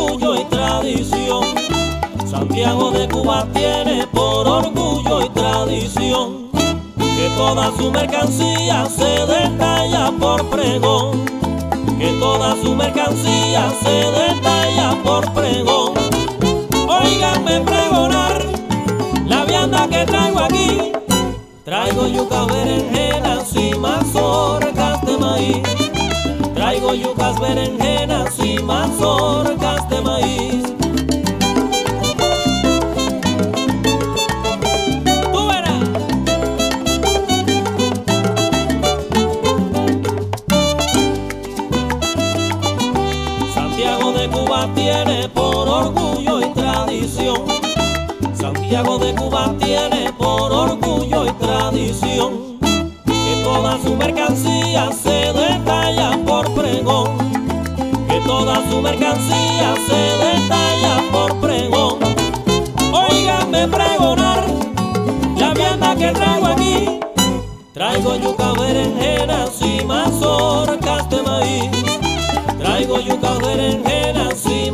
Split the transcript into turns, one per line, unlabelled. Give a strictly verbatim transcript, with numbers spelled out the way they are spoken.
orgullo y tradición. Santiago de Cuba tiene por orgullo y tradición que toda su mercancía se detalla por pregón, que toda su mercancía se detalla por pregón. Óiganme pregonar la vianda que traigo aquí. Traigo yucas, berenjenas y mazorcas de maíz. Traigo yucas, berenjenas y mazorcas de maíz. Tú verás. Santiago de Cuba tiene por orgullo y tradición. Santiago de Cuba tiene por orgullo y tradición que toda su mercancía se detalla por pregón, que toda su mercancía se detalla por pregón. Óiganme pregonar la vianda que traigo aquí. Traigo yucas, berenjenas y mazorcas de maíz. Traigo yucas, berenjenas y